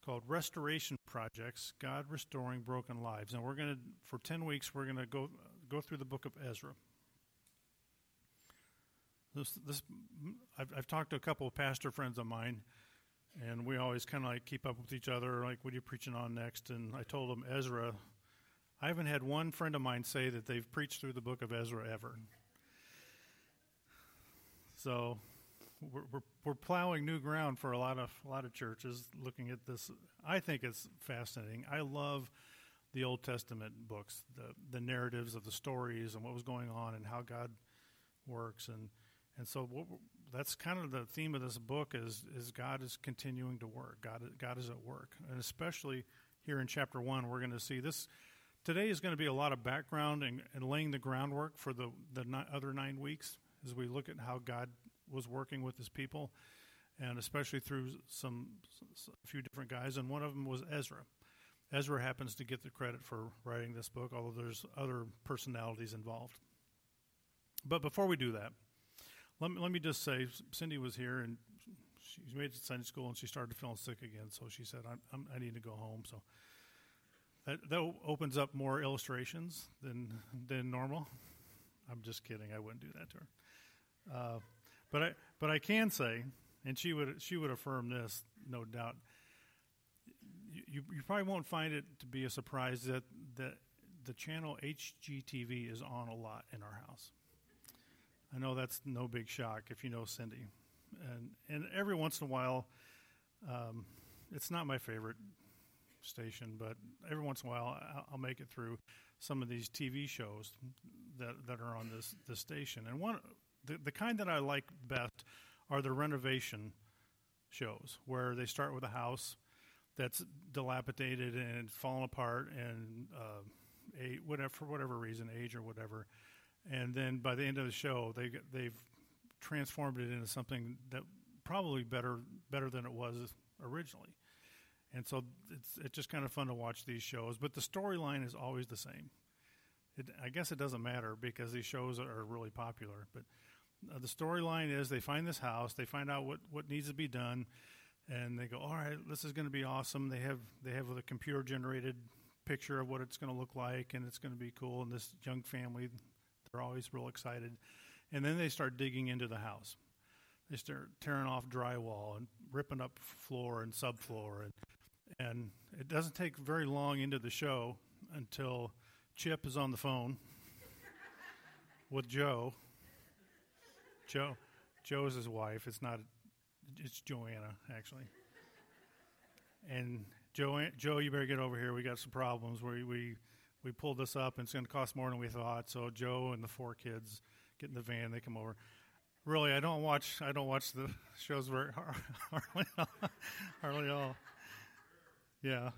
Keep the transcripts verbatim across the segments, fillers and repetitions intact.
called Restoration Projects, God Restoring Broken Lives. And we're going to, for ten weeks, we're going to go go through the book of Ezra. This, this, I've, I've talked to a couple of pastor friends of mine, and we always kind of like keep up with each other, like, what are you preaching on next? And I told them Ezra. I haven't had one friend of mine say that they've preached through the book of Ezra ever. So we're, we're, we're plowing new ground for a lot of a lot of churches looking at this. I think it's fascinating. I love the Old Testament books, the the narratives of the stories and what was going on and how God works. And and so what, that's kind of the theme of this book is is God is continuing to work. God God is at work, and especially here in chapter one, we're going to see this. Today is going to be a lot of background and, and laying the groundwork for the, the ni- other nine weeks as we look at how God was working with his people, and especially through some, some a few different guys, and one of them was Ezra. Ezra happens to get the credit for writing this book, although there's other personalities involved. But before we do that, let me, let me just say, Cindy was here, and she made it to Sunday school, and she started feeling sick again, so she said, I'm, I'm, I need to go home, so... That, that opens up more illustrations than than normal. I'm just kidding. I wouldn't do that to her. Uh, but I but I can say, and she would she would affirm this, no doubt. You you probably won't find it to be a surprise that that the channel H G T V is on a lot in our house. I know that's no big shock if you know Cindy, and and every once in a while, um, it's not my favorite station, but every once in a while I'll make it through some of these T V shows that that are on this this station. And one the, the kind that I like best are the renovation shows, where they start with a house that's dilapidated and fallen apart and uh, a whatever for whatever reason, age or whatever, and then by the end of the show they they've transformed it into something that probably better better than it was originally. And so it's it's just kind of fun to watch these shows. But the storyline is always the same. It, I guess it doesn't matter because these shows are really popular. But uh, the storyline is they find this house, they find out what, what needs to be done, and they go, all right, this is going to be awesome. They have they have a computer-generated picture of what it's going to look like, and it's going to be cool. And this young family, they're always real excited. And then they start digging into the house. They start tearing off drywall and ripping up floor and subfloor, and And it doesn't take very long into the show until Chip is on the phone with Joe. Joe, Joe is his wife. It's not. It's Joanna, actually. And Joe, Joe, you better get over here. We got some problems. We we we pulled this up, and it's going to cost more than we thought. So Joe and the four kids get in the van. They come over. Really, I don't watch. I don't watch the shows very hardly, hardly at all. Yeah.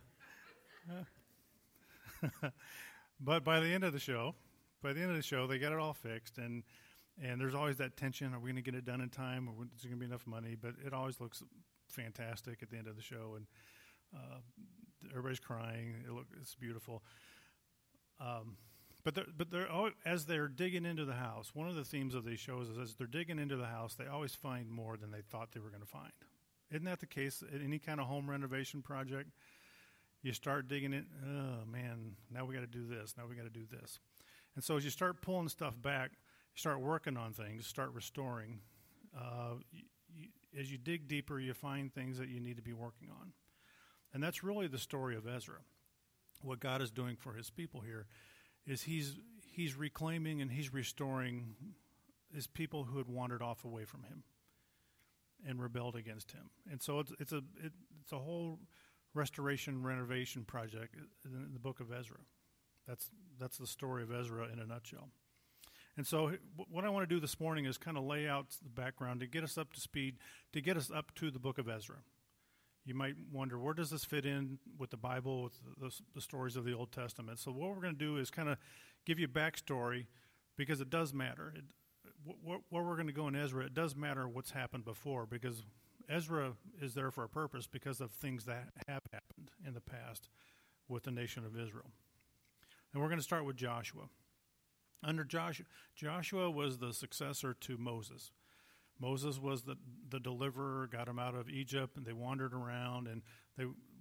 But by the end of the show, by the end of the show, they got it all fixed, and and there's always that tension: are we going to get it done in time? Or is there going to be enough money? But it always looks fantastic at the end of the show, and uh, everybody's crying. It look, it's beautiful. Um, but they're, but they're always, as they're digging into the house, one of the themes of these shows is as they're digging into the house, they always find more than they thought they were going to find. Isn't that the case at any kind of home renovation project? You start digging in, oh man, now we got to do this, now we got to do this. And so as you start pulling stuff back, you start working on things, start restoring. Uh, you, you, as you dig deeper, you find things that you need to be working on. And that's really the story of Ezra. What God is doing for his people here is he's he's reclaiming and he's restoring his people who had wandered off away from him and rebelled against him. And so it's it's a it, it's a whole restoration renovation project in the book of Ezra. That's that's the story of Ezra in a nutshell. And so what I want to do this morning is kind of lay out the background to get us up to speed, to get us up to the book of Ezra. You might wonder, where does this fit in with the Bible, with the, the, the stories of the Old Testament? So what we're going to do is kind of give you a backstory, because it does matter. It, wh- where we're going to go in Ezra, it does matter what's happened before, because Ezra is there for a purpose because of things that have happened in the past with the nation of Israel. And we're going to start with Joshua. Under Joshua, Joshua was the successor to Moses. Moses was the, the deliverer, got them out of Egypt, and they wandered around, and they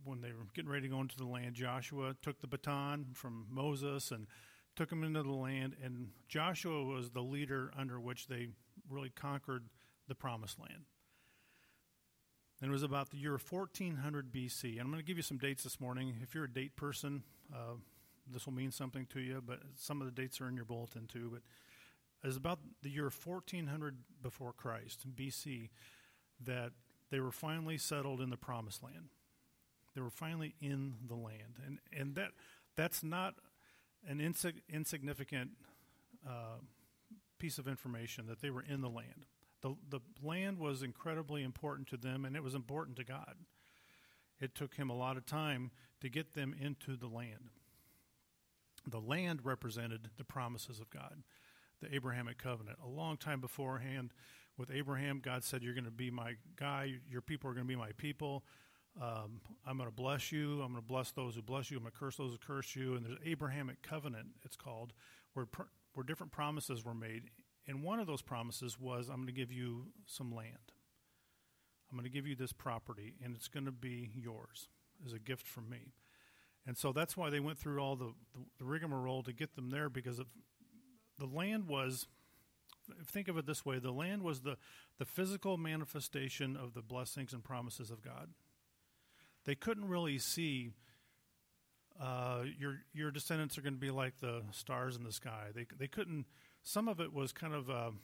when they were getting ready to go into the land, Joshua took the baton from Moses and took them into the land, and Joshua was the leader under which they really conquered the promised land. And it was about the year fourteen hundred B C. And I'm going to give you some dates this morning. If you're a date person, uh, this will mean something to you, but some of the dates are in your bulletin too. But it was about the year fourteen hundred before Christ, B C, that they were finally settled in the promised land. They were finally in the land. And and that that's not an insig- insignificant uh, piece of information, that they were in the land. The, the land was incredibly important to them, and it was important to God. It took him a lot of time to get them into the land. The land represented the promises of God, the Abrahamic covenant. A long time beforehand, with Abraham, God said, you're going to be my guy, your people are going to be my people. Um, I'm going to bless you. I'm going to bless those who bless you. I'm going to curse those who curse you. And there's Abrahamic covenant, it's called, where pr- where different promises were made. And one of those promises was, I'm going to give you some land. I'm going to give you this property, and it's going to be yours as a gift from me. And so that's why they went through all the, the, the rigmarole to get them there, because of, the land was, think of it this way, the land was the, the physical manifestation of the blessings and promises of God. They couldn't really see uh, your your descendants are going to be like the stars in the sky. They they couldn't. Some of it was kind of uh,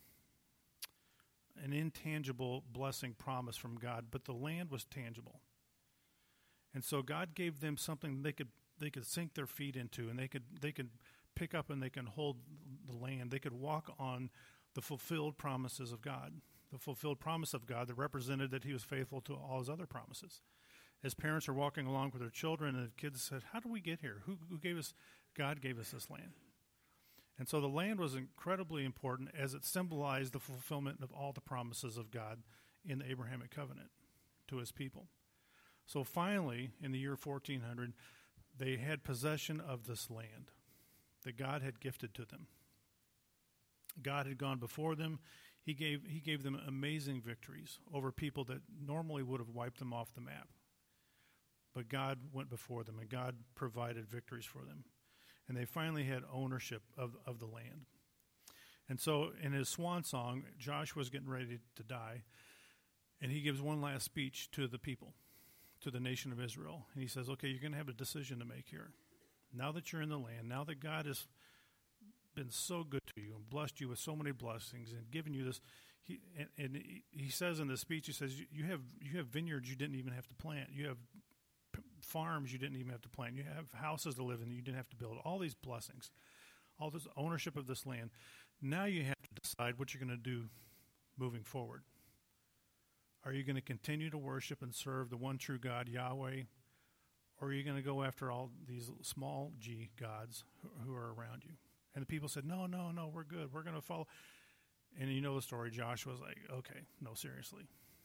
an intangible blessing promise from God, but the land was tangible. And so God gave them something they could they could sink their feet into, and they could they could pick up and they can hold the land. They could walk on the fulfilled promises of God, the fulfilled promise of God that represented that he was faithful to all his other promises. As parents are walking along with their children, and the kids said, how did we get here? Who, who gave us? God gave us this land. And so the land was incredibly important as it symbolized the fulfillment of all the promises of God in the Abrahamic covenant to his people. So finally, in the year fourteen hundred, they had possession of this land that God had gifted to them. God had gone before them. He gave, he gave them amazing victories over people that normally would have wiped them off the map. But God went before them, and God provided victories for them. And they finally had ownership of, of the land. And so in his swan song, Joshua was getting ready to die, and he gives one last speech to the people, to the nation of Israel. And he says, okay, you're going to have a decision to make here. Now that you're in the land, now that God has been so good to you and blessed you with so many blessings and given you this, he, and, and he says in the speech, he says, you have you have vineyards you didn't even have to plant. You have farms you didn't even have to plant. You have houses to live in that you didn't have to build. All these blessings, all this ownership of this land. Now you have to decide what you're going to do moving forward. Are you going to continue to worship and serve the one true God, Yahweh, or are you going to go after all these small g gods who, who are around you? And the people said, no, no, no, we're good. We're going to follow. And you know the story. Joshua was like, okay, no, seriously.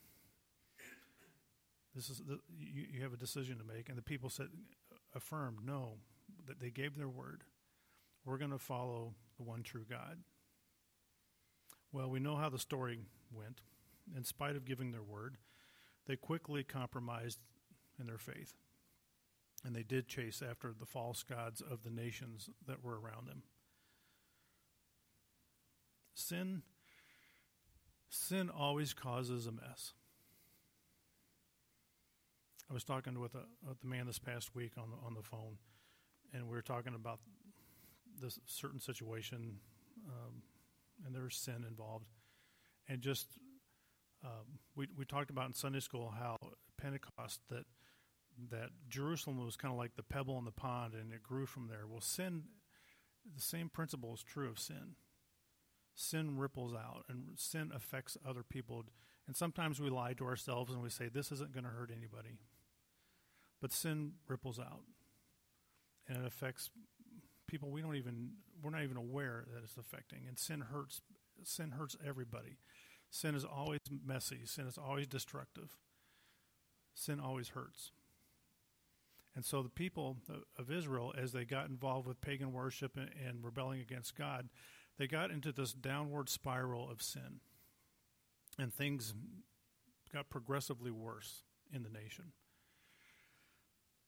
This is the, you, you have a decision to make. And the people said, affirmed, no, that they gave their word. We're going to follow the one true God. Well, we know how the story went. In spite of giving their word, they quickly compromised in their faith. And they did chase after the false gods of the nations that were around them. Sin, sin always causes a mess. I was talking with, a, with a man this past week on the, on the phone, and we were talking about this certain situation, um, and there's sin involved. And just, um, we we talked about in Sunday school how Pentecost, that that Jerusalem was kind of like the pebble in the pond, and it grew from there. Well, sin, the same principle is true of sin. Sin ripples out, and sin affects other people. And sometimes we lie to ourselves and we say, this isn't going to hurt anybody. But sin ripples out, and it affects people we don't even, we're not even aware that it's affecting. And sin hurts, sin hurts everybody. Sin is always messy. Sin is always destructive. Sin always hurts. And so the people of Israel, as they got involved with pagan worship and, and rebelling against God, they got into this downward spiral of sin. And things got progressively worse in the nation.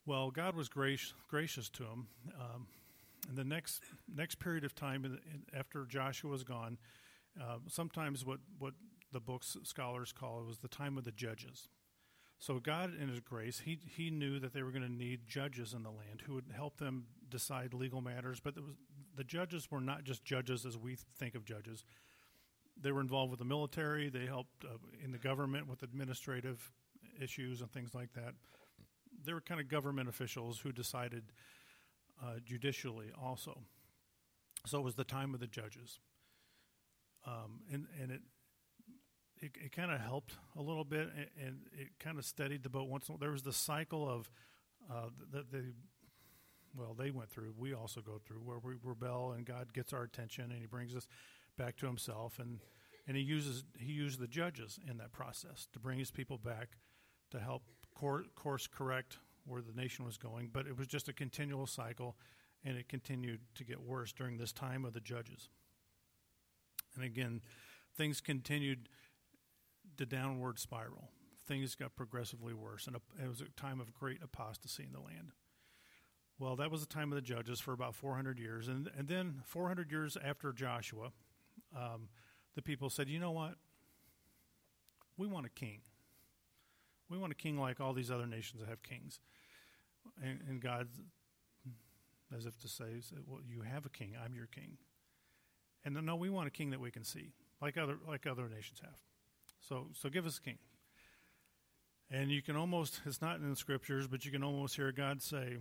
Well, God was gracious, gracious to him. Um, in the next next period of time, in the, in, after Joshua was gone, uh, sometimes what, what the books scholars call it was the time of the judges. So God, in his grace, he he knew that they were going to need judges in the land who would help them decide legal matters. But there was, the judges were not just judges as we think of judges. They were involved with the military. They helped uh, in the government with administrative issues and things like that. They were kind of government officials who decided uh, judicially also. So it was the time of the judges. Um, and, and it it, it kind of helped a little bit, and, and it kind of steadied the boat. Once there was the cycle of uh, that they, well, they went through. We also go through where we rebel, and God gets our attention, and He brings us back to Himself, and and He uses He used the judges in that process to bring His people back, to help cor- course correct where the nation was going. But it was just a continual cycle, and it continued to get worse during this time of the judges. And again, things continued the downward spiral. Things got progressively worse, and it was a time of great apostasy in the land. Well, that was the time of the judges for about four hundred years. And, and then four hundred years after Joshua, um, the people said, you know what? We want a king. We want a king like all these other nations that have kings. And, and God, as if to say, said, well, you have a king. I'm your king. And no, we want a king that we can see, like other like other nations have. So so give us a king. And you can almost, it's not in the scriptures, but you can almost hear God say,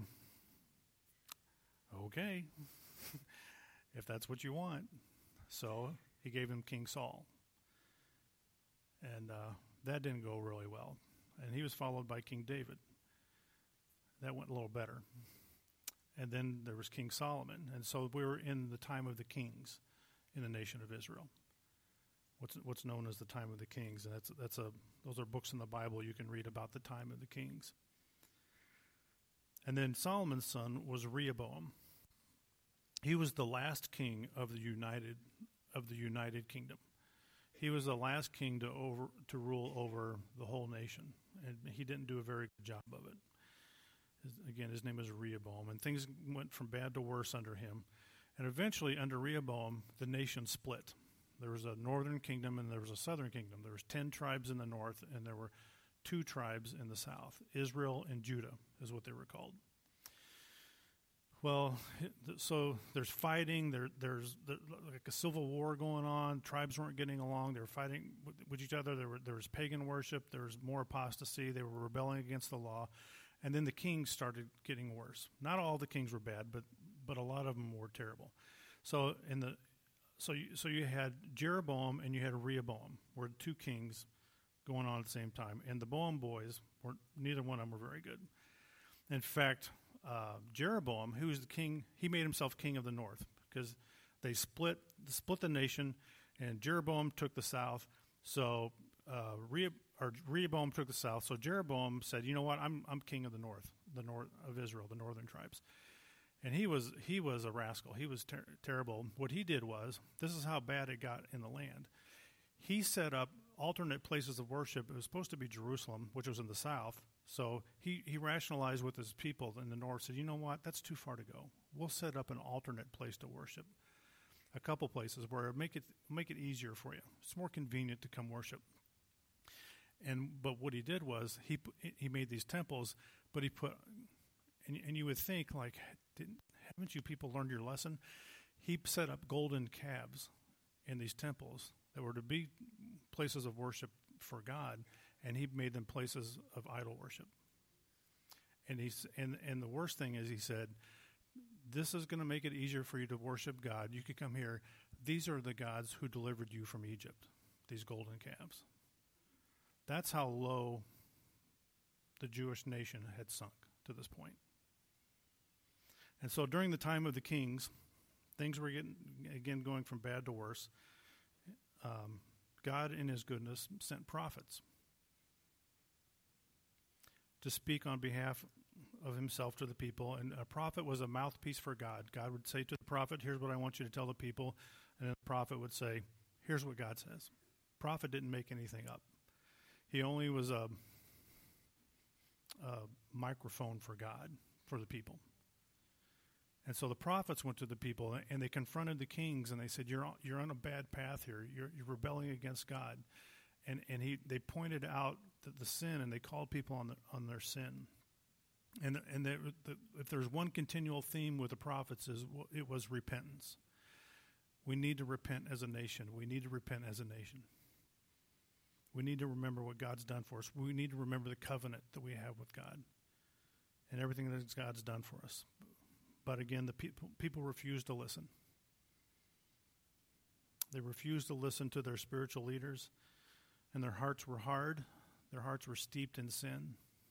okay, if that's what you want. So He gave him King Saul. And uh, that didn't go really well. And he was followed by King David. That went a little better. And then there was King Solomon. And so we were in the time of the kings in the nation of Israel. What's what's known as the time of the kings, and that's that's a those are books in the Bible you can read about the time of the kings. And then Solomon's son was Rehoboam. He was the last king of the united of the United Kingdom. He was the last king to over to rule over the whole nation, and he didn't do a very good job of it. His, again, his name is Rehoboam, and things went from bad to worse under him. And eventually, under Rehoboam, the nation split. There was a northern kingdom and there was a southern kingdom. There was ten tribes in the north, and there were two tribes in the south. Israel and Judah is what they were called. Well, so there's fighting. There, there's like a civil war going on. Tribes weren't getting along. They were fighting with, with each other. There, were, there was pagan worship. There was more apostasy. They were rebelling against the law. And then the kings started getting worse. Not all the kings were bad, but but a lot of them were terrible. So in the so you, so you had Jeroboam and you had Rehoboam, were two kings going on at the same time. And the Boam boys were neither one of them were very good. In fact, uh, Jeroboam, who was the king, he made himself king of the north because they split split the nation, and Jeroboam took the south. So uh, Re, or Rehoboam took the south. So Jeroboam said, "You know what? I'm I'm king of the north, the north of Israel, the northern tribes." And he was he was a rascal. He was ter- terrible. What he did was, this is how bad it got in the land. He set up alternate places of worship. It was supposed to be Jerusalem, which was in the south. So he, he rationalized with his people in the north, said, you know what, that's too far to go. We'll set up an alternate place to worship. A couple places where it'll make it make it easier for you. It's more convenient to come worship. And but what he did was he he made these temples, but he put, and, and you would think like, didn't haven't you people learned your lesson? He set up golden calves in these temples that were to be places of worship for God, and he made them places of idol worship. And he's and, and the worst thing is, he said, this is going to make it easier for you to worship God. You could come here. These are the gods who delivered you from Egypt, these golden calves. That's how low the Jewish nation had sunk to this point. And so during the time of the kings, things were getting, again, going from bad to worse. Um, God, in his goodness, sent prophets to speak on behalf of himself to the people. And a prophet was a mouthpiece for God. God would say to the prophet, here's what I want you to tell the people. And then the prophet would say, here's what God says. Prophet didn't make anything up. He only was a, a microphone for God, for the people. And so the prophets went to the people, and they confronted the kings, and they said, "You're on, you're on a bad path here. You're, you're rebelling against God." And and he they pointed out the, the sin, and they called people on the, on their sin. And and they, the, if there's one continual theme with the prophets, is it was repentance. We need to repent as a nation. We need to repent as a nation. We need to remember what God's done for us. We need to remember the covenant that we have with God and everything that God's done for us. But again, the people people refuse to listen. They refused to listen to their spiritual leaders, and their hearts were hard. Their hearts were steeped in sin.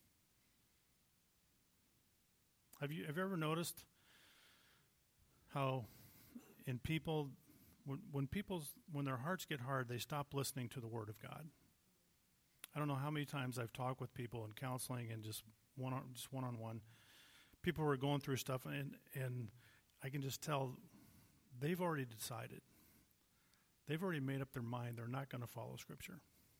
Have you, have you ever noticed how in people, when, when people's when their hearts get hard, they stop listening to the Word of God? I don't know how many times I've talked with people in counseling and just one on, just one on one. People who are going through stuff, and and I can just tell they've already decided. They've already made up their mind they're not going to follow Scripture.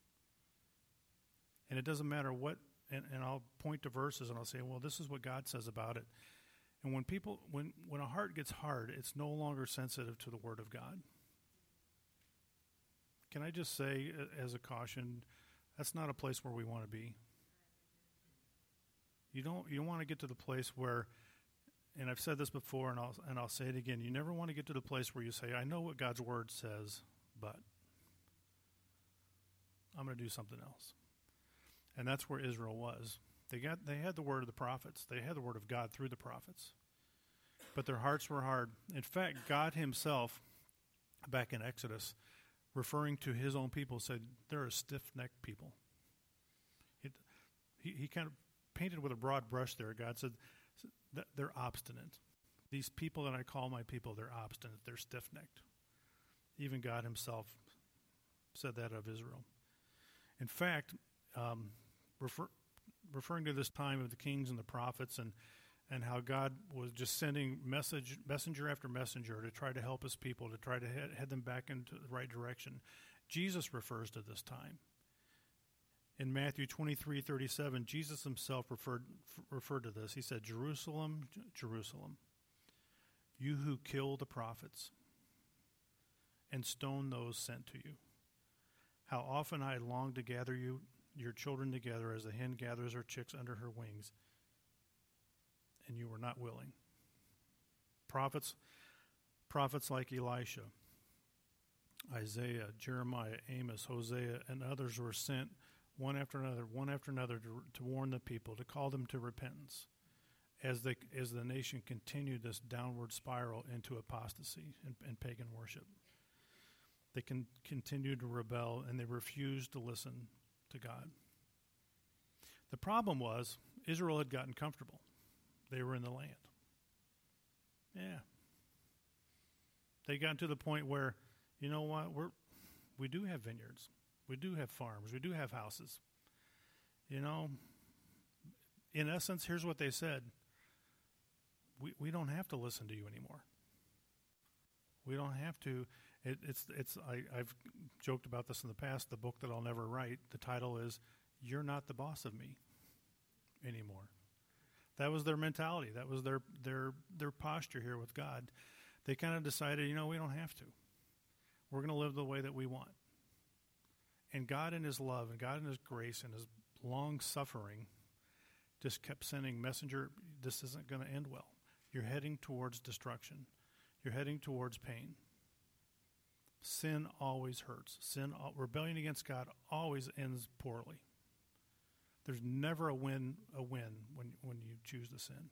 And it doesn't matter what, and, and I'll point to verses and I'll say, well, this is what God says about it. And when people, when, when a heart gets hard, it's no longer sensitive to the Word of God. Can I just say, as a caution, that's not a place where we want to be. You don't you don't want to get to the place where, and I've said this before, and I'll and I'll say it again. You never want to get to the place where you say, "I know what God's Word says, but I'm going to do something else." And that's where Israel was. They got they had the word of the prophets. They had the word of God through the prophets, but their hearts were hard. In fact, God Himself, back in Exodus, referring to His own people, said they're a stiff-necked people. It, he he kind of painted with a broad brush there. God said that they're obstinate. These people that I call my people, they're obstinate. They're stiff-necked. Even God Himself said that of Israel. In fact, um, refer, referring to this time of the kings and the prophets, and and how God was just sending message messenger after messenger to try to help His people, to try to head, head them back into the right direction. Jesus refers to this time. In Matthew twenty-three thirty-seven, Jesus Himself referred referred to this. He said, "Jerusalem, Jerusalem, you who kill the prophets and stone those sent to you. How often I longed to gather you, your children together as a hen gathers her chicks under her wings, and you were not willing." Prophets, prophets like Elisha, Isaiah, Jeremiah, Amos, Hosea, and others were sent one after another, one after another, to, to warn the people, to call them to repentance, as they as the nation continued this downward spiral into apostasy and, and pagan worship. They can continue to rebel, and they refused to listen to God. The problem was Israel had gotten comfortable. They were in the land. Yeah. They got to the point where, you know what, we're we do have vineyards. We do have farms. We do have houses. You know, in essence, here's what they said. We we don't have to listen to you anymore. We don't have to. It, it's it's. I, I've joked about this in the past. The book that I'll never write. The title is "You're Not the Boss of Me Anymore." That was their mentality. That was their their their posture here with God. They kind of decided, you know, we don't have to. We're going to live the way that we want. And God in His love and God in His grace and His long suffering just kept sending messenger. This isn't going to end well. You're heading towards destruction. You're heading towards pain. Sin always hurts. Sin, rebellion against God always ends poorly. There's never a win, a win when when you choose to sin.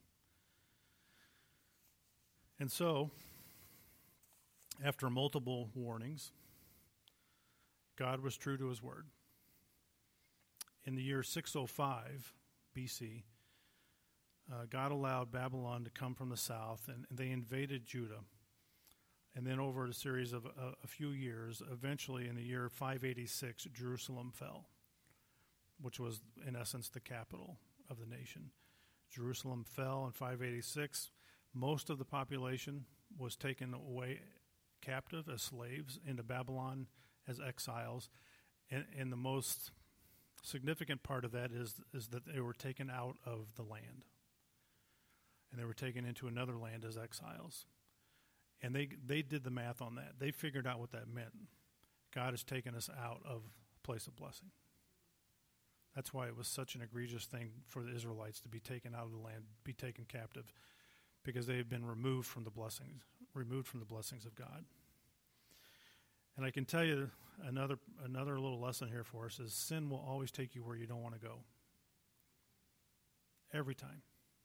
And so, after multiple warnings, God was true to His word. In the year six oh five B C, uh, God allowed Babylon to come from the south, and, and they invaded Judah. And then over a series of a, a few years, eventually in the year five eighty-six, Jerusalem fell, which was, in essence, the capital of the nation. Jerusalem fell in five eighty-six. Most of the population was taken away captive as slaves into Babylon as exiles. And, and the most significant part of that is is that they were taken out of the land, and they were taken into another land as exiles. And they they did the math on that. They figured out what that meant. God has taken us out of a place of blessing. That's why it was such an egregious thing for the Israelites to be taken out of the land, be taken captive, because they had been removed from the blessings, removed from the blessings of God. And I can tell you another another little lesson here for us is sin will always take you where you don't want to go. Every time.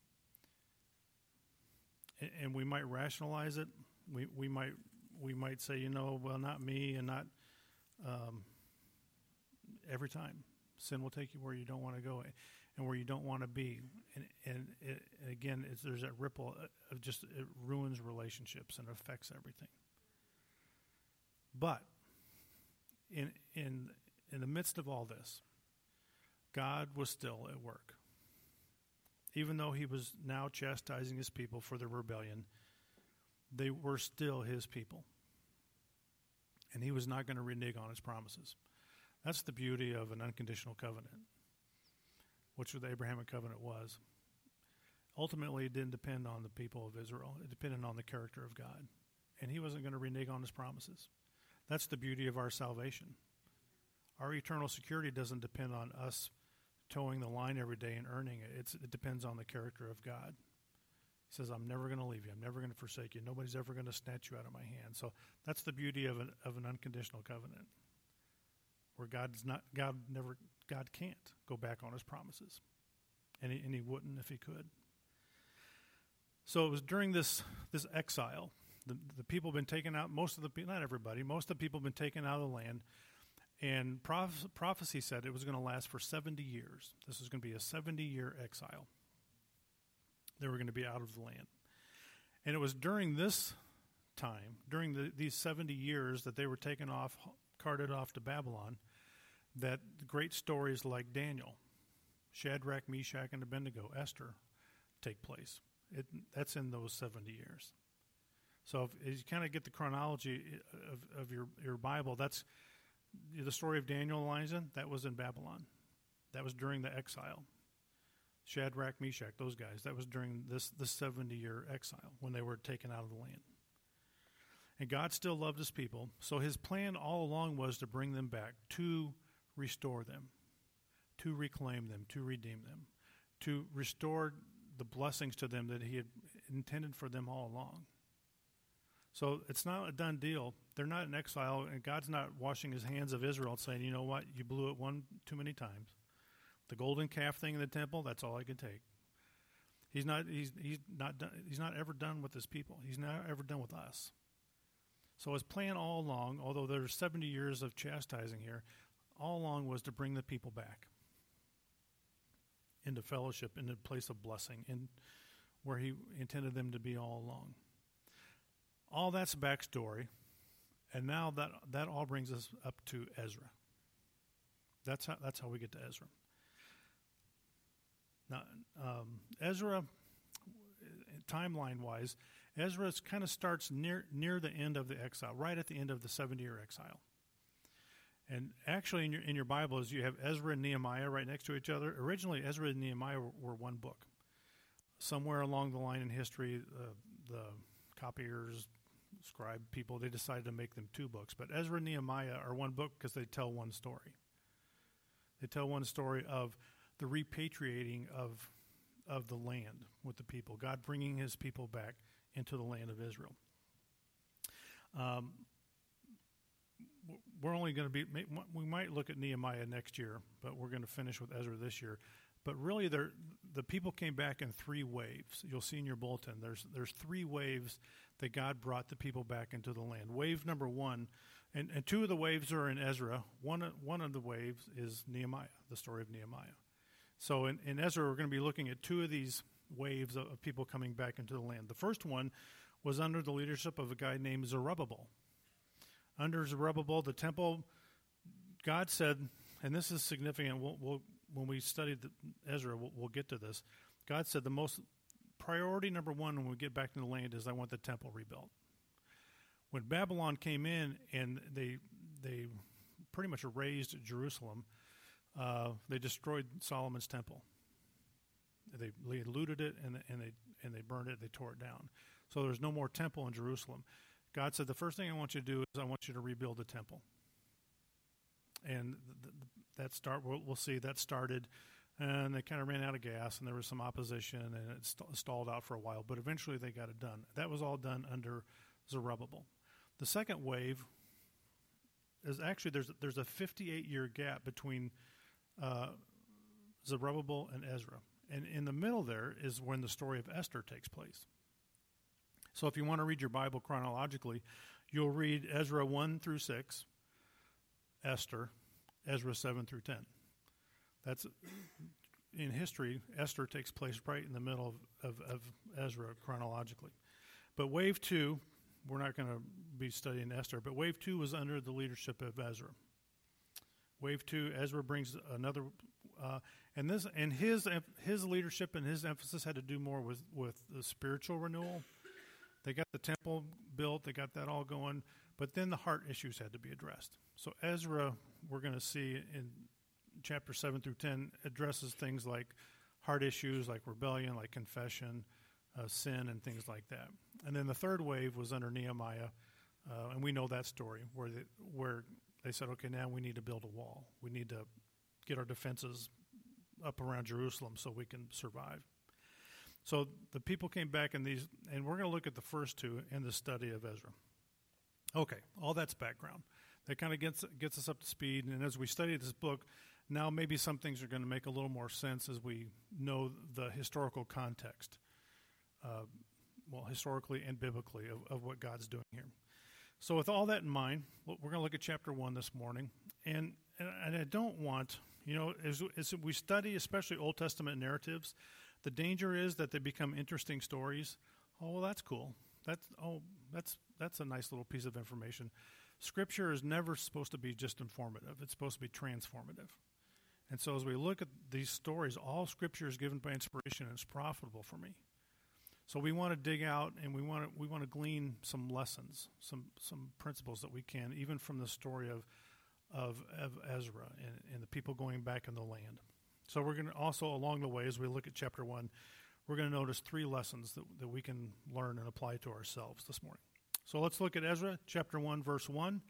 And, and we might rationalize it. We we might we might say, you know, well, not me, and not um, every time. Sin will take you where you don't want to go and where you don't want to be. And, and, it, and again, it's, there's that ripple of just, it ruins relationships and affects everything. But in in in the midst of all this, God was still at work. Even though he was now chastising his people for their rebellion, they were still his people. And he was not going to renege on his promises. That's the beauty of an unconditional covenant, which the Abrahamic covenant was. Ultimately, it didn't depend on the people of Israel. It depended on the character of God. And he wasn't going to renege on his promises. That's the beauty of our salvation. Our eternal security doesn't depend on us towing the line every day and earning it. It's, it depends on the character of God. He says, I'm never going to leave you. I'm never going to forsake you. Nobody's ever going to snatch you out of my hand. So that's the beauty of an, of an unconditional covenant, where God's not, God never, God can't go back on his promises. And he, and he wouldn't if he could. So it was during this, this exile, the, the people have been taken out, most of the people, not everybody, most of the people have been taken out of the land. And proph- prophecy said it was going to last for seventy years. This was going to be a seventy-year exile. They were going to be out of the land. And it was during this time, during the, these seventy years that they were taken off, carted off to Babylon, that great stories like Daniel, Shadrach, Meshach, and Abednego, Esther, take place. It, that's in those seventy years. So if, as you kind of get the chronology of, of your, your Bible, that's the story of Daniel and Elijah, that was in Babylon. That was during the exile. Shadrach, Meshach, those guys, that was during this, this seventy-year exile when they were taken out of the land. And God still loved his people, so his plan all along was to bring them back, to restore them, to reclaim them, to redeem them, to restore the blessings to them that he had intended for them all along. So it's not a done deal. They're not in exile, and God's not washing his hands of Israel and saying, you know what, you blew it one too many times. The golden calf thing in the temple, that's all I can take. He's not he's he's not done, he's not ever done with his people. He's not ever done with us. So his plan all along, although there's seventy years of chastising here, all along was to bring the people back into fellowship, into a place of blessing, in where he intended them to be all along. All that's backstory, and now that that all brings us up to Ezra. That's how that's how we get to Ezra. Now, um, Ezra, timeline-wise, Ezra kind of starts near near the end of the exile, right at the end of the seventy-year exile. And actually, in your in your Bibles, you have Ezra and Nehemiah right next to each other. Originally, Ezra and Nehemiah were, were one book. Somewhere along the line in history, uh, the copiers, scribe people, they decided to make them two books. But Ezra and Nehemiah are one book because they tell one story. They tell one story of the repatriating of of the land with the people, God bringing his people back into the land of Israel. Um, we're only going to be, we might look at Nehemiah next year, but we're going to finish with Ezra this year. But really, the people came back in three waves. You'll see in your bulletin, there's there's three waves that God brought the people back into the land. Wave number one, and, and two of the waves are in Ezra. One, one of the waves is Nehemiah, the story of Nehemiah. So in, in Ezra, we're going to be looking at two of these waves of, of people coming back into the land. The first one was under the leadership of a guy named Zerubbabel. Under Zerubbabel, the temple, God said, and this is significant, we'll, we'll, when we studied the, Ezra, we'll, we'll get to this. God said the most priority number one when we get back to the land is I want the temple rebuilt. When Babylon came in and they they pretty much erased Jerusalem, uh, they destroyed Solomon's temple. They, they looted it, and, and they and they burned it. They tore it down. So there's no more temple in Jerusalem. God said, the first thing I want you to do is I want you to rebuild the temple. And th- th- that start we'll, we'll see that started, and they kind of ran out of gas, and there was some opposition, and it st- stalled out for a while. But eventually they got it done. That was all done under Zerubbabel. The second wave is actually there's there's a fifty-eight year gap between uh, Zerubbabel and Ezra. And in the middle there is when the story of Esther takes place. So if you want to read your Bible chronologically, you'll read Ezra one through six, Esther, Ezra seven through ten. That's, in history, Esther takes place right in the middle of, of, of Ezra chronologically. But wave two, we're not going to be studying Esther, but wave two was under the leadership of Ezra. Wave two, Ezra brings another, uh, and this and his his leadership and his emphasis had to do more with, with the spiritual renewal. They got the temple built, they got that all going, but then the heart issues had to be addressed. So Ezra, we're going to see in chapter seven through ten, addresses things like heart issues, like rebellion, like confession, uh, sin, and things like that. And then the third wave was under Nehemiah, uh, and we know that story, where the, where they said, okay, now we need to build a wall. We need to get our defenses up around Jerusalem so we can survive. So the people came back in these, and we're going to look at the first two in the study of Ezra. Okay, all that's background. That kind of gets gets us up to speed, and as we study this book, now maybe some things are going to make a little more sense as we know the historical context, uh, well, historically and biblically, of, of what God's doing here. So with all that in mind, we're going to look at chapter one this morning, and and I don't want, you know, as, as we study, especially Old Testament narratives, the danger is that they become interesting stories. Oh, well, that's cool. That's oh, that's that's a nice little piece of information. Scripture is never supposed to be just informative. It's supposed to be transformative. And so as we look at these stories, all Scripture is given by inspiration, and it's profitable for me. So we want to dig out, and we want to we want to glean some lessons, some some principles that we can, even from the story of of, of Ezra and, and the people going back in the land. So we're going to also, along the way, as we look at chapter one, we're going to notice three lessons that, that we can learn and apply to ourselves this morning. So let's look at Ezra, chapter one, verse one.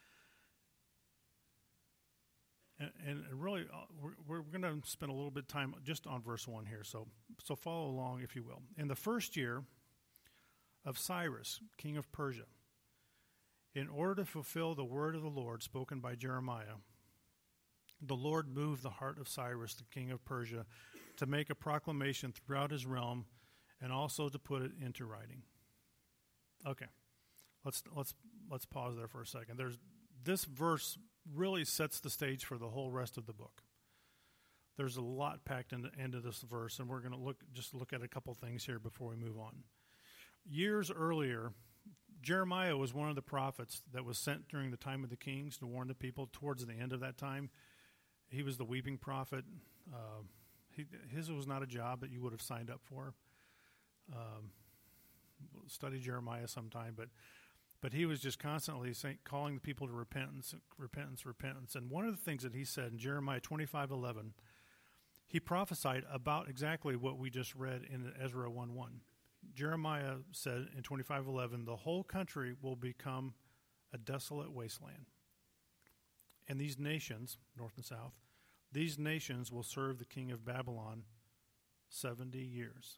And, and really, uh, we're, we're going to spend a little bit of time just on verse one here, so so follow along, if you will. In the first year of Cyrus, king of Persia, in order to fulfill the word of the Lord spoken by Jeremiah, the Lord moved the heart of Cyrus, the king of Persia, to make a proclamation throughout his realm and also to put it into writing. Okay, let's let's let's pause there for a second. There's this verse really sets the stage for the whole rest of the book. There's a lot packed into, into this verse, and we're going to look just look at a couple things here before we move on. Years earlier, Jeremiah was one of the prophets that was sent during the time of the kings to warn the people towards the end of that time. He was the weeping prophet. Uh, he, his was not a job that you would have signed up for. Um, study Jeremiah sometime, but but he was just constantly saying, calling the people to repentance, repentance, repentance. And one of the things that he said in Jeremiah twenty-five eleven, he prophesied about exactly what we just read in Ezra one one. Jeremiah said in twenty-five eleven, the whole country will become a desolate wasteland. And these nations, north and south, these nations will serve the king of Babylon seventy years.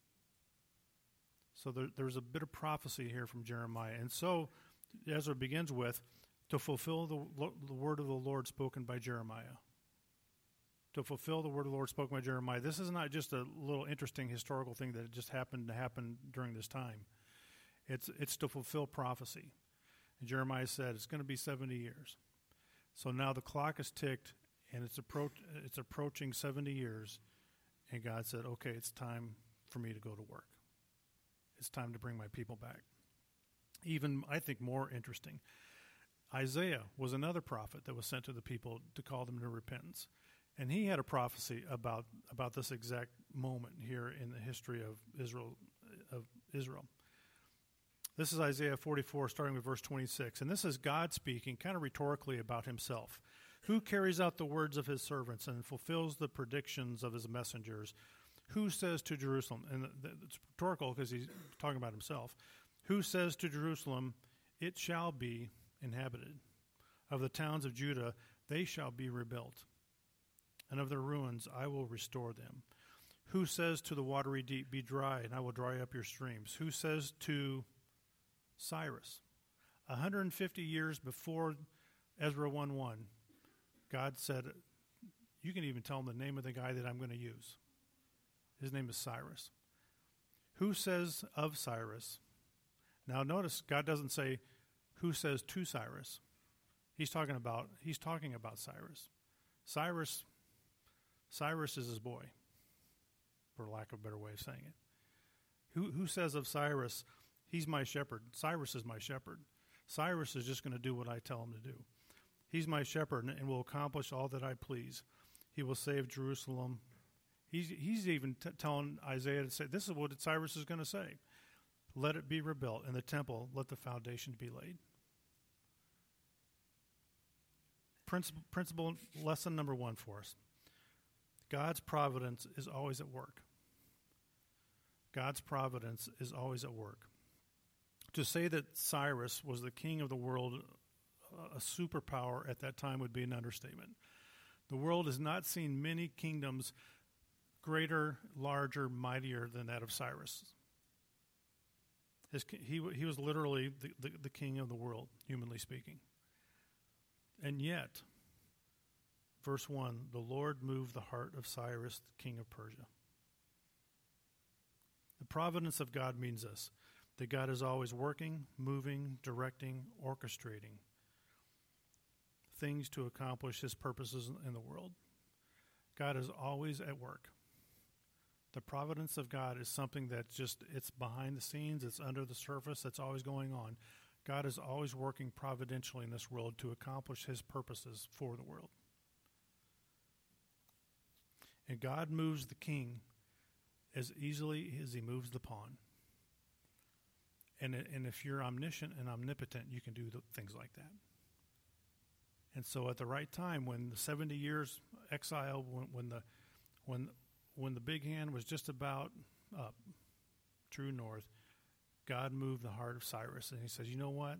So there, there's a bit of prophecy here from Jeremiah. And so Ezra begins with, to fulfill the, the word of the Lord spoken by Jeremiah. To fulfill the word of the Lord spoken by Jeremiah. This is not just a little interesting historical thing that just happened to happen during this time. It's, it's to fulfill prophecy. And Jeremiah said it's going to be seventy years. So now the clock is ticked, and it's, appro- it's approaching seventy years, and God said, okay, it's time for me to go to work. It's time to bring my people back. Even, I think, more interesting, Isaiah was another prophet that was sent to the people to call them to repentance. And he had a prophecy about, about this exact moment here in the history of Israel. Of Israel. This is Isaiah forty-four, starting with verse twenty-six. And this is God speaking kind of rhetorically about himself. Who carries out the words of his servants and fulfills the predictions of his messengers? Who says to Jerusalem, and it's rhetorical because he's talking about himself, who says to Jerusalem, it shall be inhabited? Of the towns of Judah, they shall be rebuilt, and of their ruins I will restore them. Who says to the watery deep, be dry, and I will dry up your streams? Who says to Cyrus, one hundred fifty years before Ezra one one, God said, you can even tell him the name of the guy that I'm going to use. His name is Cyrus. Who says of Cyrus? Now notice God doesn't say who says to Cyrus. He's talking about he's talking about Cyrus. Cyrus Cyrus is his boy, for lack of a better way of saying it. Who who says of Cyrus, he's my shepherd. Cyrus is my shepherd. Cyrus is just going to do what I tell him to do. He's my shepherd and will accomplish all that I please. He will save Jerusalem. He's, he's even t- telling Isaiah to say, this is what Cyrus is going to say. Let it be rebuilt, and the temple, let the foundation be laid. Principle, principle lesson number one for us. God's providence is always at work. God's providence is always at work. To say that Cyrus was the king of the world, a superpower at that time, would be an understatement. The world has not seen many kingdoms greater, larger, mightier than that of Cyrus. His, he, he was literally the, the, the king of the world, humanly speaking. And yet, verse one, the Lord moved the heart of Cyrus, the king of Persia. The providence of God means this, that God is always working, moving, directing, orchestrating things to accomplish his purposes in the world. God is always at work. The providence of God is something that's just, it's behind the scenes, it's under the surface, it's always going on. God is always working providentially in this world to accomplish his purposes for the world. And God moves the king as easily as he moves the pawn. And, and if you're omniscient and omnipotent, you can do the, things like that. And so at the right time, when the seventy years exile, when, when the when when the big hand was just about up, true north, God moved the heart of Cyrus, and he says, you know what?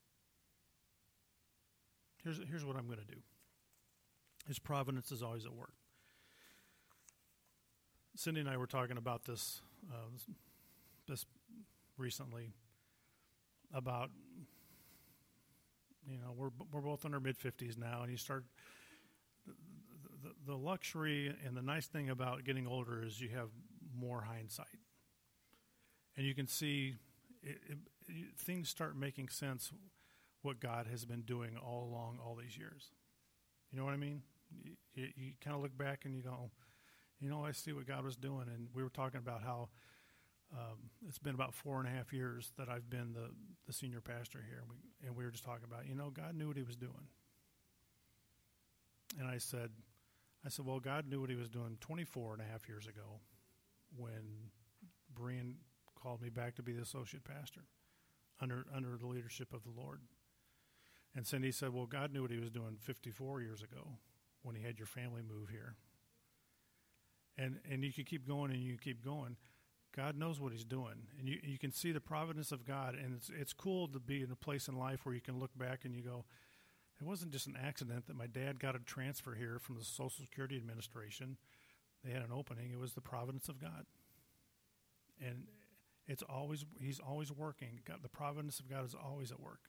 Here's, here's what I'm going to do. His providence is always at work. Cindy and I were talking about this, uh, this, this recently, about, you know, we're we're both in our mid-fifties now, and you start, the, the, the luxury and the nice thing about getting older is you have more hindsight. And you can see it, it, it, things start making sense what God has been doing all along all these years. You know what I mean? You, you, you kind of look back and you go, you know, I see what God was doing. And we were talking about how um, it's been about four and a half years that I've been the, the senior pastor here. And we, and we were just talking about, you know, God knew what he was doing. And I said, I said, well, God knew what he was doing twenty-four and a half years ago when Brian called me back to be the associate pastor under under the leadership of the Lord. And Cindy said, well, God knew what he was doing fifty-four years ago when he had your family move here. And and you could keep going and you keep going. God knows what he's doing. And you you can see the providence of God. And it's it's cool to be in a place in life where you can look back and you go, it wasn't just an accident that my dad got a transfer here from the Social Security Administration. They had an opening. It was the providence of God. And it's always, he's always working. God, the providence of God is always at work.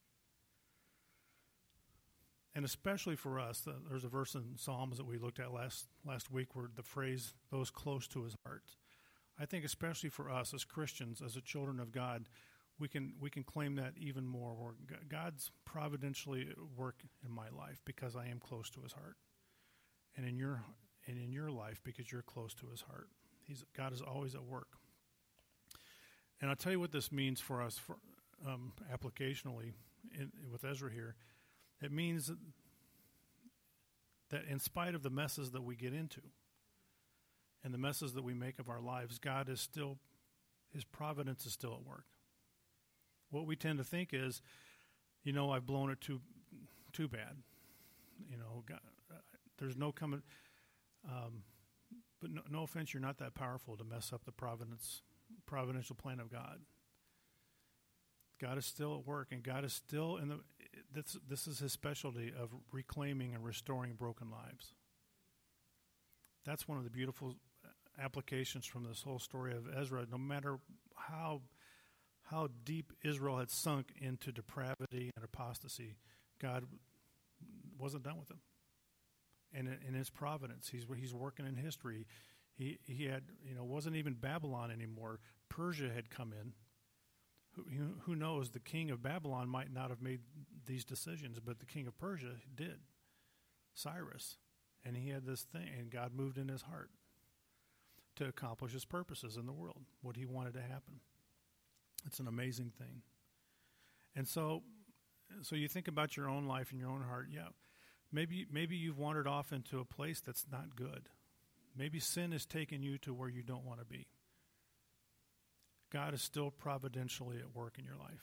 And especially for us, the, there's a verse in Psalms that we looked at last last week where the phrase, those close to his heart. I think especially for us as Christians, as the children of God, we can we can claim that even more. Where God's providentially at work in my life because I am close to his heart. And in your and in your life because you're close to his heart. He's God is always at work. And I'll tell you what this means for us for um, applicationally in, with Ezra here. It means that, that in spite of the messes that we get into and the messes that we make of our lives, God is still, his providence is still at work. What we tend to think is, you know, I've blown it too too bad. You know, God, uh, there's no coming. Um, but no, no offense, you're not that powerful to mess up the providence, providential plan of God. God is still at work, and God is still in the. This this is His specialty of reclaiming and restoring broken lives. That's one of the beautiful applications from this whole story of Ezra. No matter how how deep Israel had sunk into depravity and apostasy, God wasn't done with them. And in, in His providence, He's He's working in history. He he had you know wasn't even Babylon anymore. Persia had come in. Who, who knows? The king of Babylon might not have made these decisions, but the king of Persia did, Cyrus, and he had this thing, and God moved in his heart to accomplish His purposes in the world, what He wanted to happen. It's an amazing thing. And so, so you think about your own life and your own heart. Yeah, maybe maybe you've wandered off into a place that's not good. Maybe sin has taken you to where you don't want to be. God is still providentially at work in your life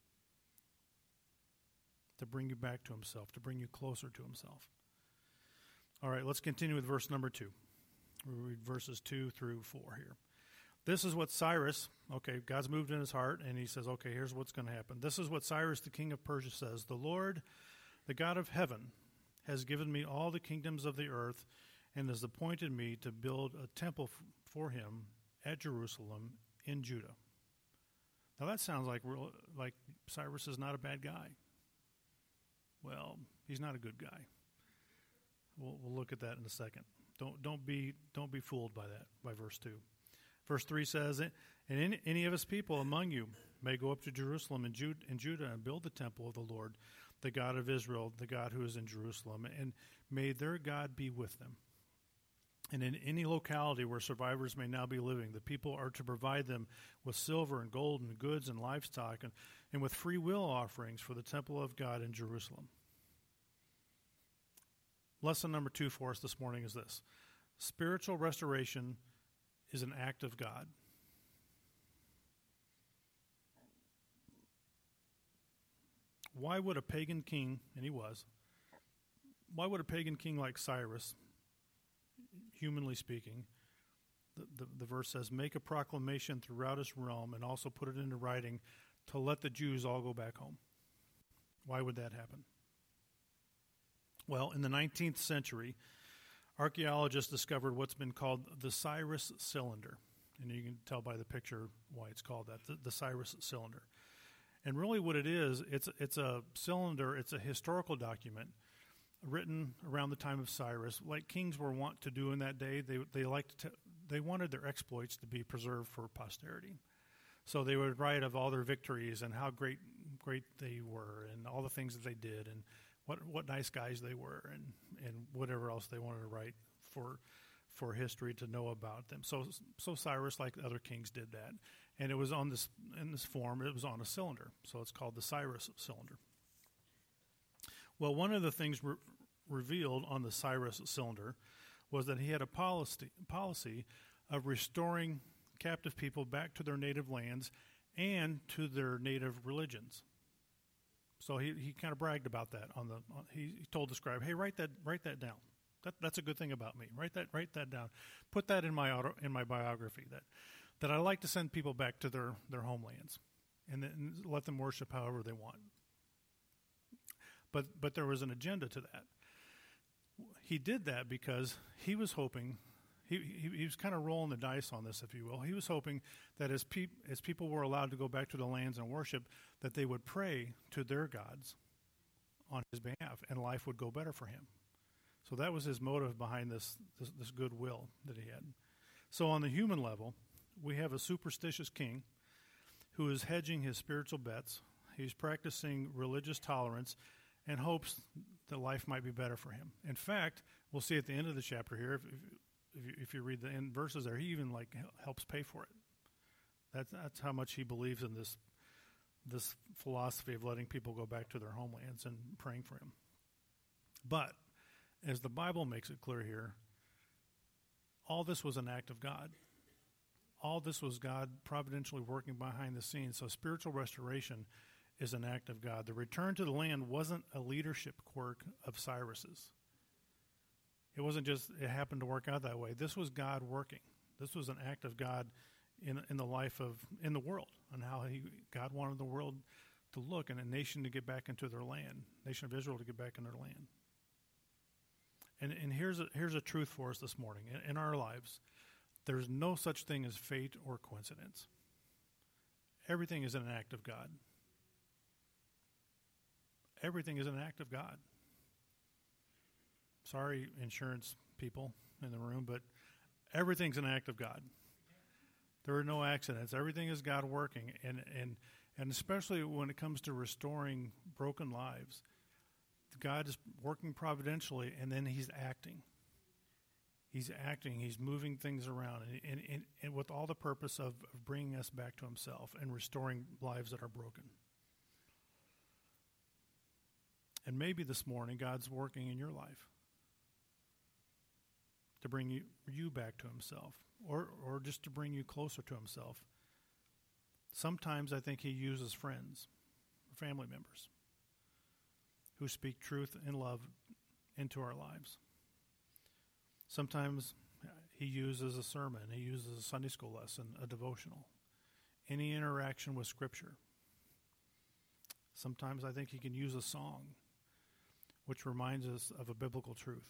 to bring you back to Himself, to bring you closer to Himself. All right, let's continue with verse number two. We'll read verses two through four here. This is what Cyrus, okay, God's moved in his heart, and he says, okay, here's what's going to happen. This is what Cyrus, the king of Persia, says. The Lord, the God of heaven, has given me all the kingdoms of the earth and has appointed me to build a temple f- for Him at Jerusalem in Judah. Now that sounds like real, like Cyrus is not a bad guy. Well, he's not a good guy. We'll, we'll look at that in a second. Don't don't be don't be fooled by that, by verse two. Verse three says, and any, any of His people among you may go up to Jerusalem and Jude, in Judah and build the temple of the Lord, the God of Israel, the God who is in Jerusalem, and may their God be with them. And in any locality where survivors may now be living, the people are to provide them with silver and gold and goods and livestock and, and with free will offerings for the temple of God in Jerusalem. Lesson number two for us this morning is this. Spiritual restoration is an act of God. Why would a pagan king, and he was, why would a pagan king like Cyrus, humanly speaking, the, the, the verse says, make a proclamation throughout his realm and also put it into writing to let the Jews all go back home? Why would that happen? Well, in the nineteenth century, archaeologists discovered what's been called the Cyrus Cylinder. And you can tell by the picture why it's called that, the, the Cyrus Cylinder. And really what it is, it's, it's a cylinder, it's a historical document written around the time of Cyrus, like kings were wont to do in that day. They they liked to they wanted their exploits to be preserved for posterity. So they would write of all their victories and how great great they were and all the things that they did and what what nice guys they were and, and whatever else they wanted to write for for history to know about them. So so Cyrus, like other kings, did that. And it was on this in this form, it was on a cylinder. So it's called the Cyrus Cylinder. Well, one of the things re- revealed on the Cyrus Cylinder was that he had a policy policy of restoring captive people back to their native lands and to their native religions. So he, he kind of bragged about that on the. On, he, he told the scribe, "Hey, write that write that down. That that's a good thing about me. Write that write that down. Put that in my auto, in my biography. That that I like to send people back to their, their homelands, and then let them worship however they want." But but there was an agenda to that. He did that because he was hoping, he he, he was kind of rolling the dice on this, if you will. He was hoping that as, peop, as people were allowed to go back to the lands and worship, that they would pray to their gods on his behalf, and life would go better for him. So that was his motive behind this, this, this goodwill that he had. So on the human level, we have a superstitious king who is hedging his spiritual bets. He's practicing religious tolerance and hopes that life might be better for him. In fact, we'll see at the end of the chapter here, if, if, you, if you read the end verses there, he even like helps pay for it. That's, that's how much he believes in this this philosophy of letting people go back to their homelands and praying for him. But as the Bible makes it clear here, all this was an act of God. All this was God providentially working behind the scenes. So spiritual restoration is an act of God. The return to the land wasn't a leadership quirk of Cyrus's. It wasn't just it happened to work out that way. This was God working. This was an act of God in in the life of in the world, and how he God wanted the world to look and a nation to get back into their land, nation of Israel to get back in their land. And and here's a here's a truth for us this morning. In, in our lives, there's no such thing as fate or coincidence. Everything is an act of God. Everything is an act of God. Sorry, insurance people in the room, but everything's an act of God. There are no accidents. Everything is God working, and and and especially when it comes to restoring broken lives, God is working providentially, and then He's acting. He's acting. He's moving things around, and and, and, and with all the purpose of, of bringing us back to Himself and restoring lives that are broken. And maybe this morning God's working in your life to bring you, you back to Himself, or or just to bring you closer to Himself. Sometimes I think He uses friends, family members, who speak truth and love into our lives. Sometimes He uses a sermon, He uses a Sunday school lesson, a devotional, any interaction with Scripture. Sometimes I think He can use a song, which reminds us of a biblical truth.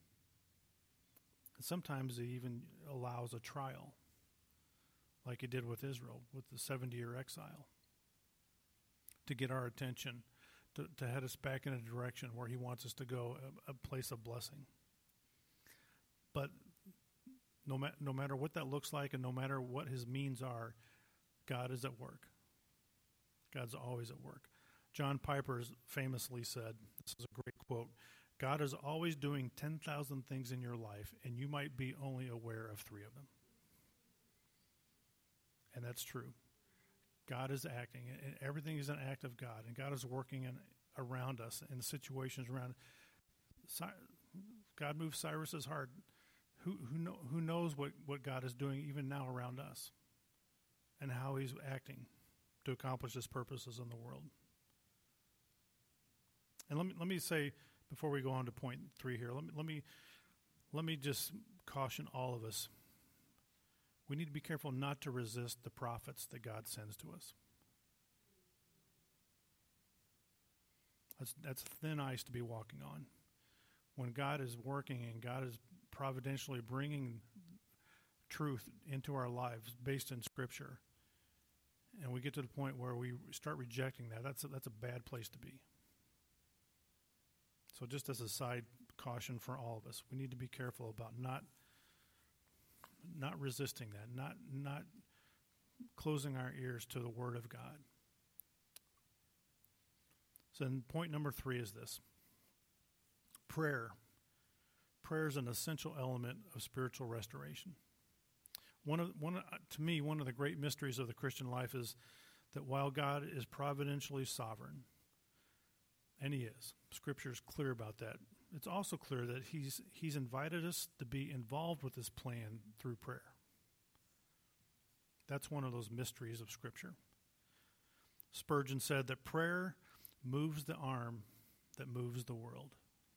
And sometimes He even allows a trial, like He did with Israel, with the seventy-year exile, to get our attention, to, to head us back in a direction where He wants us to go, a, a place of blessing. But no, ma- no matter what that looks like, and no matter what His means are, God is at work. God's always at work. John Piper famously said, this is a great quote, God is always doing ten thousand things in your life, and you might be only aware of three of them. And that's true. God is acting, and everything is an act of God, and God is working in, around us in the situations around. God moved Cyrus's heart. Who who, know, who knows what, what God is doing even now around us, and how He's acting to accomplish His purposes in the world. And let me let me say, before we go on to point three here, let me let me let me just caution all of us. We need to be careful not to resist the prophets that God sends to us. That's that's thin ice to be walking on. When God is working and God is providentially bringing truth into our lives based in Scripture, and we get to the point where we start rejecting that, that's a, that's a bad place to be. So just as a side caution for all of us, we need to be careful about not not resisting that, not not closing our ears to the Word of God. So then point number three is this. Prayer. Prayer is an essential element of spiritual restoration. One of one to me, one of the great mysteries of the Christian life is that while God is providentially sovereign, and He is, Scripture is clear about that, it's also clear that He's He's invited us to be involved with His plan through prayer. That's one of those mysteries of Scripture. Spurgeon said that prayer moves the arm that moves the world.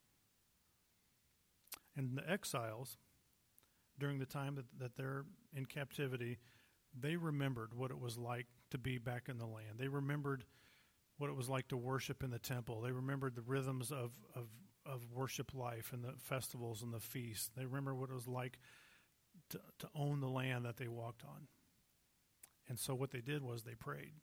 And the exiles, during the time that, that they're in captivity, they remembered what it was like to be back in the land. They remembered what it was like to worship in the temple. They remembered the rhythms of, of, of worship life and the festivals and the feasts. They remember what it was like to, to own the land that they walked on. And so what they did was they prayed.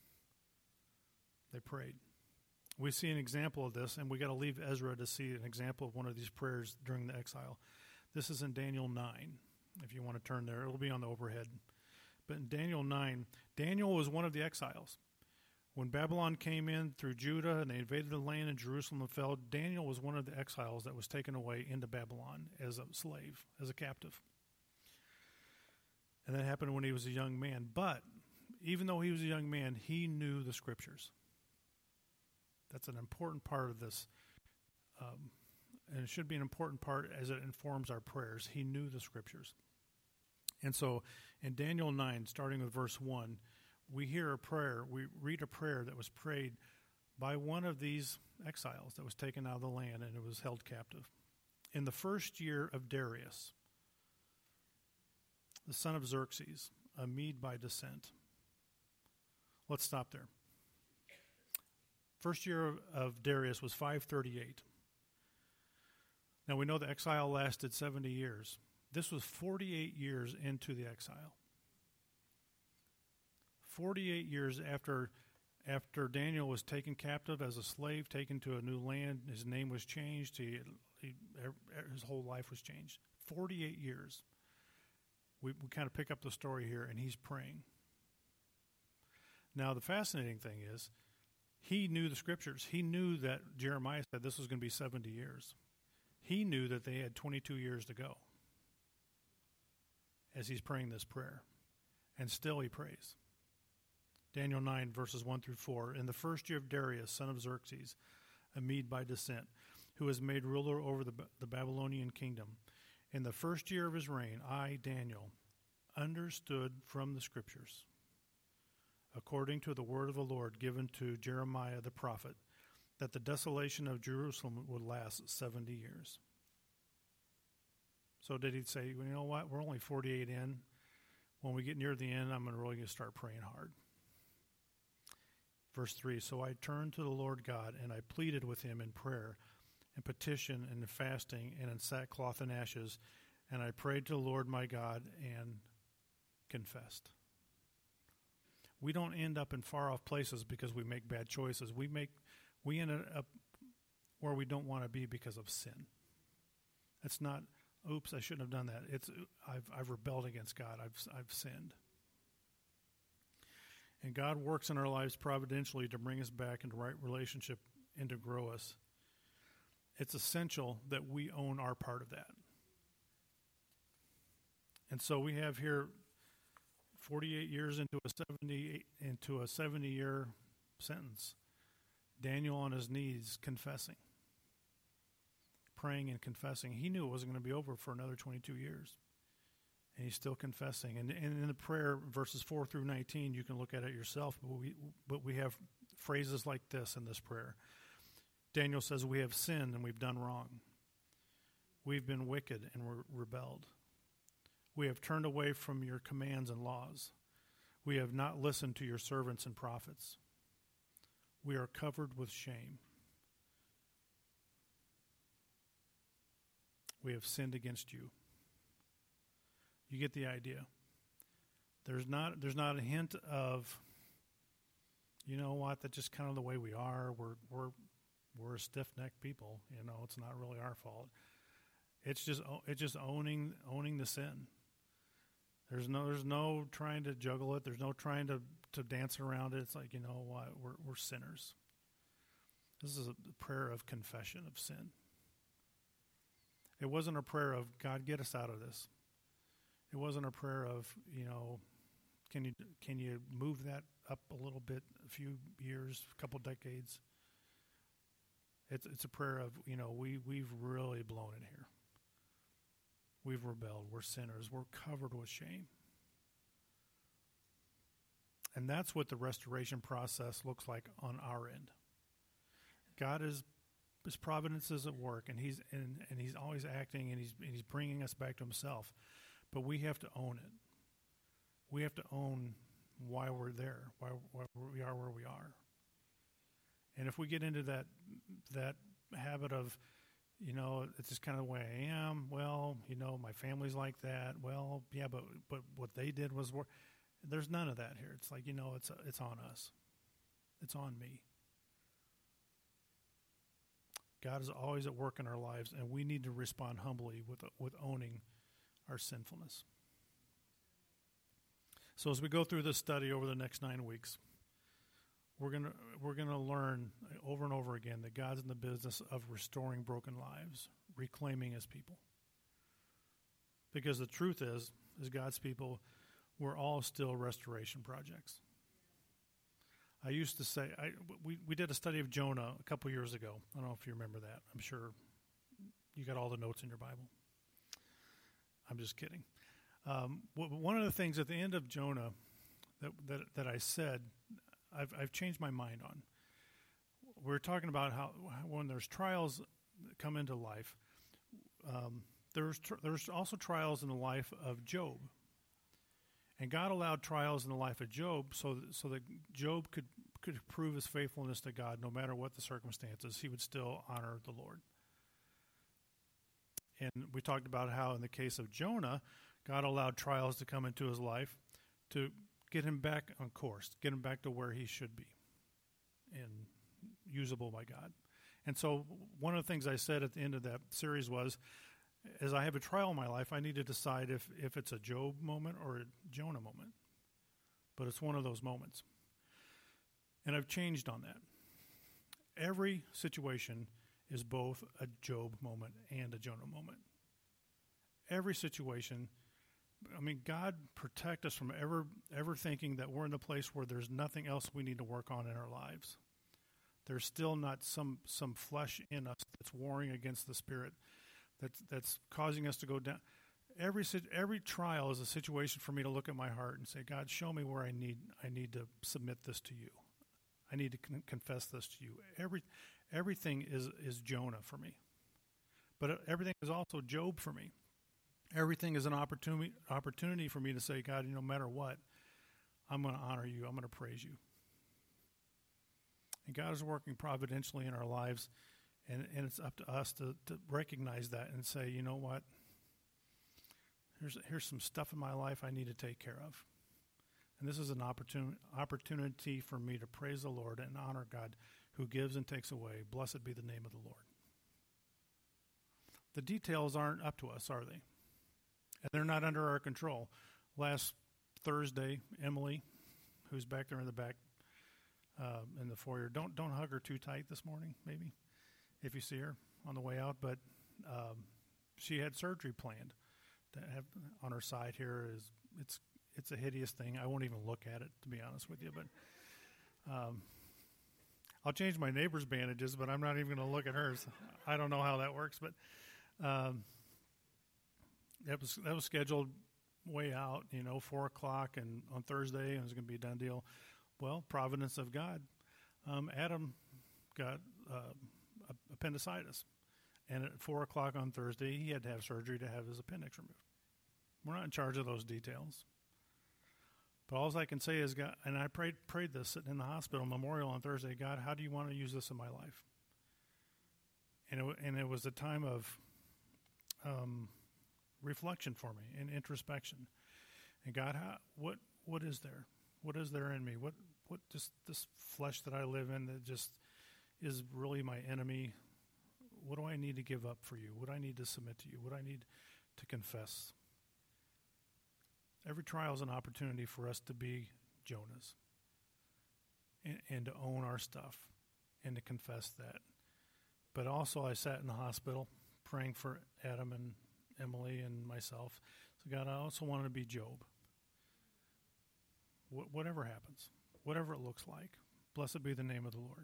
They prayed. We see an example of this, and we got to leave Ezra to see an example of one of these prayers during the exile. This is in Daniel nine, if you want to turn there. It'll be on the overhead. But in Daniel nine, Daniel was one of the exiles. When Babylon came in through Judah and they invaded the land in Jerusalem and fell, Daniel was one of the exiles that was taken away into Babylon as a slave, as a captive. And that happened when he was a young man. But even though he was a young man, he knew the Scriptures. That's an important part of this, um, and it should be an important part as it informs our prayers. He knew the Scriptures. And so in Daniel nine, starting with verse one, we hear a prayer, we read a prayer that was prayed by one of these exiles that was taken out of the land and it was held captive. In the first year of Darius, the son of Xerxes, a Mede by descent. Let's stop there. First year of, of Darius was five thirty-eight. Now we know the exile lasted seventy years. This was forty-eight years into the exile. forty-eight years after after Daniel was taken captive as a slave, taken to a new land, his name was changed, he, he, his whole life was changed. forty-eight years. We, we kind of pick up the story here, and he's praying. Now, the fascinating thing is, he knew the scriptures. He knew that Jeremiah said this was going to be seventy years. He knew that they had twenty-two years to go as he's praying this prayer. And still he prays. Daniel nine, verses one through four. In the first year of Darius, son of Xerxes, a Mede by descent, who was made ruler over the, the Babylonian kingdom, in the first year of his reign, I, Daniel, understood from the scriptures, according to the word of the Lord given to Jeremiah the prophet, that the desolation of Jerusalem would last seventy years. So did he say, well, you know what, we're only forty-eight in. When we get near the end, I'm really going to start praying hard. Verse three, so I turned to the Lord God, and I pleaded with him in prayer, and petition, and fasting, and in sackcloth and ashes, and I prayed to the Lord my God, and confessed. We don't end up in far-off places because we make bad choices. We make we end up where we don't want to be because of sin. It's not, oops, I shouldn't have done that. It's I've I've rebelled against God. I've I've sinned. And God works in our lives providentially to bring us back into right relationship and to grow us. It's essential that we own our part of that. And so we have here forty-eight years into a seventy into a seventy-year sentence. Daniel on his knees confessing, praying and confessing. He knew it wasn't going to be over for another twenty-two years. And he's still confessing. And, and in the prayer, verses four through nineteen, you can look at it yourself, but we, but we have phrases like this in this prayer. Daniel says, we have sinned and we've done wrong. We've been wicked and we're rebelled. We have turned away from your commands and laws. We have not listened to your servants and prophets. We are covered with shame. We have sinned against you. You get the idea. There's not there's not a hint of, you know what, that's just kind of the way we are. We're we're we're a stiff-necked people. You know, it's not really our fault. It's just it's just owning owning the sin. There's no there's no trying to juggle it. There's no trying to, to dance around it. It's like, you know what, we're we're sinners. This is a prayer of confession of sin. It wasn't a prayer of, God, get us out of this. It wasn't a prayer of, you know, can you can you move that up a little bit, a few years, a couple decades? It's it's a prayer of, you know, we we've really blown it here. We've rebelled. We're sinners. We're covered with shame. And that's what the restoration process looks like on our end. God is, his providence is at work, and he's and, and he's always acting, and he's and he's bringing us back to himself. But we have to own it. We have to own why we're there, why, why we are where we are. And if we get into that that habit of, you know, it's just kind of the way I am, well, you know, my family's like that, well, yeah, but but what they did was, wor-. There's none of that here. It's like, you know, it's it's on us. It's on me. God is always at work in our lives, and we need to respond humbly with with owning our sinfulness. So as we go through this study over the next nine weeks, we're gonna we're gonna learn over and over again that God's in the business of restoring broken lives, reclaiming his people. Because the truth is, as God's people, we're all still restoration projects. I used to say, I, we, we did a study of Jonah a couple years ago. I don't know if you remember that. I'm sure you got all the notes in your Bible. I'm just kidding. Um, one of the things at the end of Jonah, that that, that I said, I've, I've changed my mind on. We're talking about how when there's trials that come into life, um, there's tr- there's also trials in the life of Job. And God allowed trials in the life of Job so that, so that Job could, could prove his faithfulness to God no matter what the circumstances. He would still honor the Lord. And we talked about how in the case of Jonah, God allowed trials to come into his life to get him back on course, get him back to where he should be and usable by God. And so one of the things I said at the end of that series was, as I have a trial in my life, I need to decide if, if it's a Job moment or a Jonah moment. But it's one of those moments. And I've changed on that. Every situation is both a Job moment and a Jonah moment. Every situation, I mean, God protect us from ever ever thinking that we're in a place where there's nothing else we need to work on in our lives. There's still not some some flesh in us that's warring against the Spirit, that's that's causing us to go down. Every every trial is a situation for me to look at my heart and say, God, show me where I need I need to submit this to you. I need to con- confess this to you. Every everything is is Jonah for me, but everything is also Job for me. Everything is an opportunity opportunity for me to say, God, no matter what, I'm going to honor you. I'm going to praise you. And God is working providentially in our lives, and, and it's up to us to, to recognize that and say, you know what? Here's here's some stuff in my life I need to take care of. And this is an opportun- opportunity for me to praise the Lord and honor God who gives and takes away. Blessed be the name of the Lord. The details aren't up to us, are they? And they're not under our control. Last Thursday, Emily, who's back there in the back uh, in the foyer, don't don't hug her too tight this morning, maybe, if you see her on the way out. But um, she had surgery planned to have on her side here. Is it's it's a hideous thing. I won't even look at it, to be honest with you. But um, I'll change my neighbor's bandages, but I'm not even going to look at hers. I don't know how that works, but. Um, That was that was scheduled way out, you know, four o'clock, and on Thursday it was going to be a done deal. Well, providence of God, um, Adam got uh, appendicitis, and at four o'clock on Thursday he had to have surgery to have his appendix removed. We're not in charge of those details, but all I can say is, God, and I prayed prayed this sitting in the hospital memorial on Thursday. God, how do you want to use this in my life? And it, and it was a time of. Um, reflection for me and introspection. And God, how, what what is there? What is there in me? What what just this flesh that I live in that just is really my enemy? What do I need to give up for you? What do I need to submit to you? What do I need to confess? Every trial is an opportunity for us to be Jonahs and, and to own our stuff and to confess that. But also I sat in the hospital praying for Adam and Emily and myself. So God, I also want to be Job. Wh- whatever happens, whatever it looks like, blessed be the name of the Lord.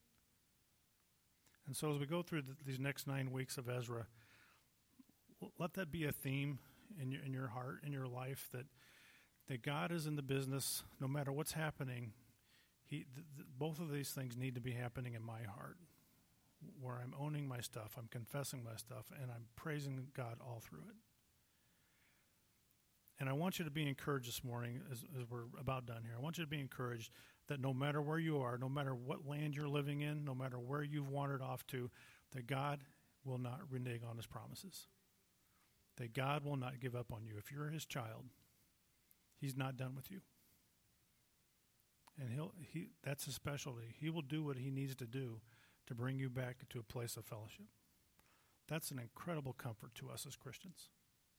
And so as we go through the, these next nine weeks of Ezra, l- let that be a theme in your, in your heart, in your life, that that God is in the business, no matter what's happening. He, th- th- both of these things need to be happening in my heart, where I'm owning my stuff, I'm confessing my stuff, and I'm praising God all through it. And I want you to be encouraged this morning, as, as we're about done here. I want you to be encouraged that no matter where you are, no matter what land you're living in, no matter where you've wandered off to, that God will not renege on his promises. That God will not give up on you. If you're his child, he's not done with you. And he'll he that's his specialty. He will do what he needs to do to bring you back to a place of fellowship. That's an incredible comfort to us as Christians.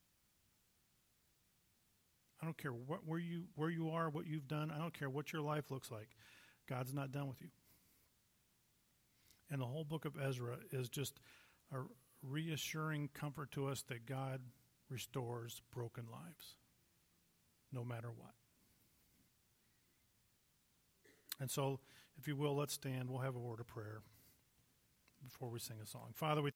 I don't care what, where you where you are, what you've done. I don't care what your life looks like. God's not done with you. And the whole book of Ezra is just a reassuring comfort to us that God restores broken lives, no matter what. And so, if you will, let's stand. We'll have a word of prayer before we sing a song. Father, we